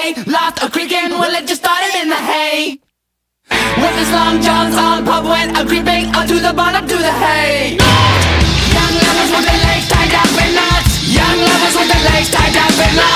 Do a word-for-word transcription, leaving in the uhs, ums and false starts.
day. Lost a creaking, well it just started in the hay. With his long johns on, pub went a creeping onto the barn, up to the hay. Young lovers with their legs tied up in knots. Young lovers with their legs tied up in knots.